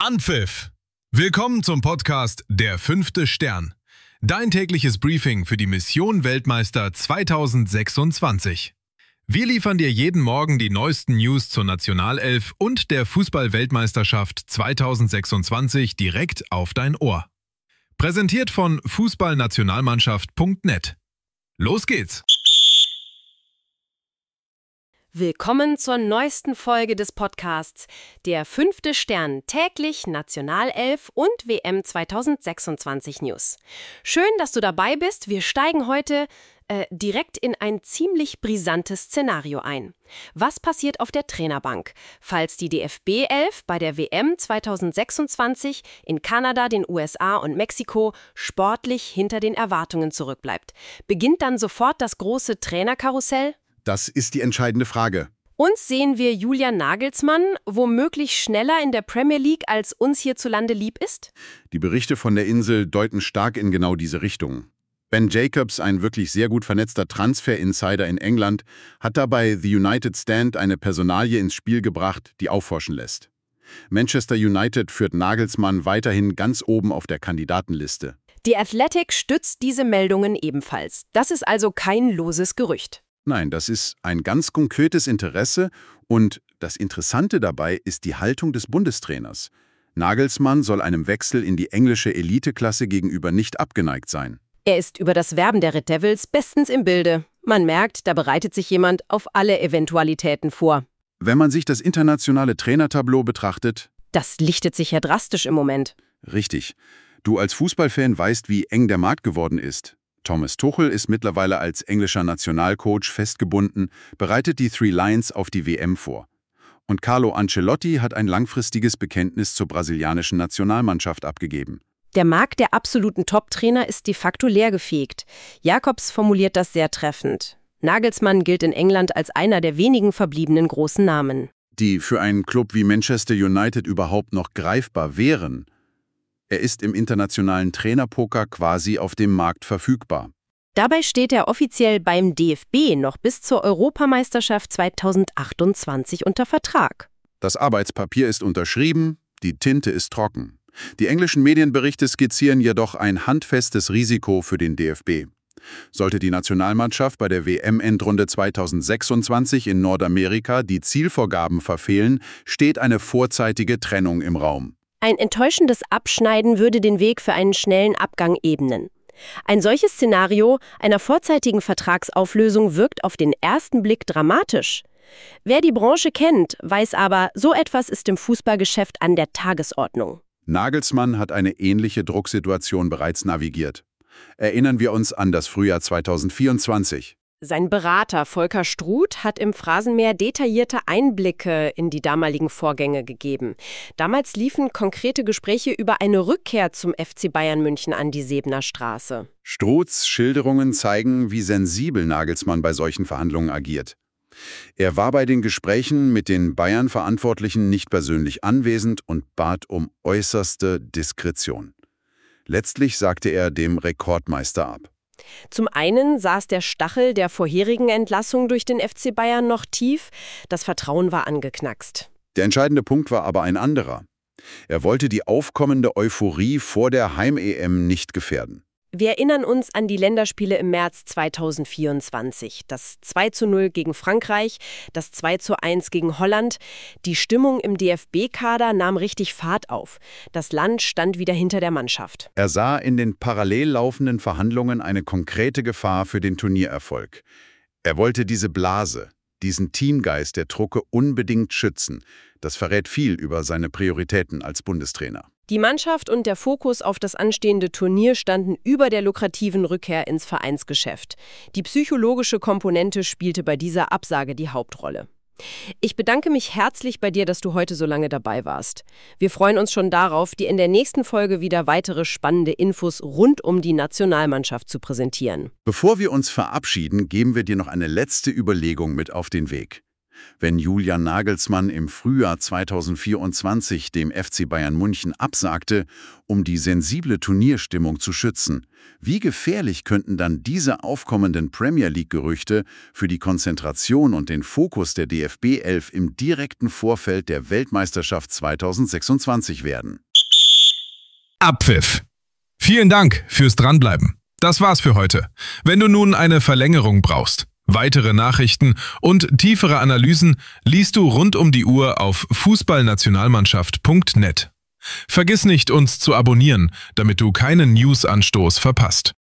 Anpfiff! Willkommen zum Podcast Der fünfte Stern. Dein tägliches Briefing für die Mission Weltmeister 2026. Wir liefern dir jeden Morgen die neuesten News zur Nationalelf und der Fußball-Weltmeisterschaft 2026 direkt auf dein Ohr. Präsentiert von fußballnationalmannschaft.net. Los geht's! Willkommen zur neuesten Folge des Podcasts Der fünfte Stern, täglich Nationalelf und WM 2026 News. Schön, dass du dabei bist. Wir steigen heute direkt in ein ziemlich brisantes Szenario ein. Was passiert auf der Trainerbank, falls die DFB-Elf bei der WM 2026 in Kanada, den USA und Mexiko sportlich hinter den Erwartungen zurückbleibt? Beginnt dann sofort das große Trainerkarussell? Das ist die entscheidende Frage. Uns sehen wir Julian Nagelsmann womöglich schneller in der Premier League, als uns hierzulande lieb ist? Die Berichte von der Insel deuten stark in genau diese Richtung. Ben Jacobs, ein wirklich sehr gut vernetzter Transfer-Insider in England, hat dabei The United Stand eine Personalie ins Spiel gebracht, die aufhorchen lässt. Manchester United führt Nagelsmann weiterhin ganz oben auf der Kandidatenliste. Die Athletic stützt diese Meldungen ebenfalls. Das ist also kein loses Gerücht. Nein, das ist ein ganz konkretes Interesse und das Interessante dabei ist die Haltung des Bundestrainers. Nagelsmann soll einem Wechsel in die englische Eliteklasse gegenüber nicht abgeneigt sein. Er ist über das Werben der Red Devils bestens im Bilde. Man merkt, da bereitet sich jemand auf alle Eventualitäten vor. Wenn man sich das internationale Trainertableau betrachtet... Das lichtet sich ja drastisch im Moment. Richtig. Du als Fußballfan weißt, wie eng der Markt geworden ist. Thomas Tuchel ist mittlerweile als englischer Nationalcoach festgebunden, bereitet die Three Lions auf die WM vor. Und Carlo Ancelotti hat ein langfristiges Bekenntnis zur brasilianischen Nationalmannschaft abgegeben. Der Markt der absoluten Top-Trainer ist de facto leergefegt. Jakobs formuliert das sehr treffend. Nagelsmann gilt in England als einer der wenigen verbliebenen großen Namen. Die für einen Club wie Manchester United überhaupt noch greifbar wären. Er ist im internationalen Trainerpoker quasi auf dem Markt verfügbar. Dabei steht er offiziell beim DFB noch bis zur Europameisterschaft 2028 unter Vertrag. Das Arbeitspapier ist unterschrieben, die Tinte ist trocken. Die englischen Medienberichte skizzieren jedoch ein handfestes Risiko für den DFB. Sollte die Nationalmannschaft bei der WM-Endrunde 2026 in Nordamerika die Zielvorgaben verfehlen, steht eine vorzeitige Trennung im Raum. Ein enttäuschendes Abschneiden würde den Weg für einen schnellen Abgang ebnen. Ein solches Szenario einer vorzeitigen Vertragsauflösung wirkt auf den ersten Blick dramatisch. Wer die Branche kennt, weiß aber, so etwas ist im Fußballgeschäft an der Tagesordnung. Nagelsmann hat eine ähnliche Drucksituation bereits navigiert. Erinnern wir uns an das Frühjahr 2024. Sein Berater Volker Struth hat im Phrasenmäher detaillierte Einblicke in die damaligen Vorgänge gegeben. Damals liefen konkrete Gespräche über eine Rückkehr zum FC Bayern München an die Sebener Straße. Struths Schilderungen zeigen, wie sensibel Nagelsmann bei solchen Verhandlungen agiert. Er war bei den Gesprächen mit den Bayern-Verantwortlichen nicht persönlich anwesend und bat um äußerste Diskretion. Letztlich sagte er dem Rekordmeister ab. Zum einen saß der Stachel der vorherigen Entlassung durch den FC Bayern noch tief, das Vertrauen war angeknackst. Der entscheidende Punkt war aber ein anderer. Er wollte die aufkommende Euphorie vor der Heim-EM nicht gefährden. Wir erinnern uns an die Länderspiele im März 2024. Das 2:0 gegen Frankreich, das 2:1 gegen Holland. Die Stimmung im DFB-Kader nahm richtig Fahrt auf. Das Land stand wieder hinter der Mannschaft. Er sah in den parallel laufenden Verhandlungen eine konkrete Gefahr für den Turniererfolg. Er wollte diese Blase, diesen Teamgeist der Truppe unbedingt schützen. Das verrät viel über seine Prioritäten als Bundestrainer. Die Mannschaft und der Fokus auf das anstehende Turnier standen über der lukrativen Rückkehr ins Vereinsgeschäft. Die psychologische Komponente spielte bei dieser Absage die Hauptrolle. Ich bedanke mich herzlich bei dir, dass du heute so lange dabei warst. Wir freuen uns schon darauf, dir in der nächsten Folge wieder weitere spannende Infos rund um die Nationalmannschaft zu präsentieren. Bevor wir uns verabschieden, geben wir dir noch eine letzte Überlegung mit auf den Weg. Wenn Julian Nagelsmann im Frühjahr 2024 dem FC Bayern München absagte, um die sensible Turnierstimmung zu schützen, wie gefährlich könnten dann diese aufkommenden Premier League-Gerüchte für die Konzentration und den Fokus der DFB 11 im direkten Vorfeld der Weltmeisterschaft 2026 werden? Abpfiff. Vielen Dank fürs Dranbleiben. Das war's für heute. Wenn du nun eine Verlängerung brauchst, weitere Nachrichten und tiefere Analysen liest du rund um die Uhr auf fußballnationalmannschaft.net. Vergiss nicht, uns zu abonnieren, damit du keinen News-Anstoß verpasst.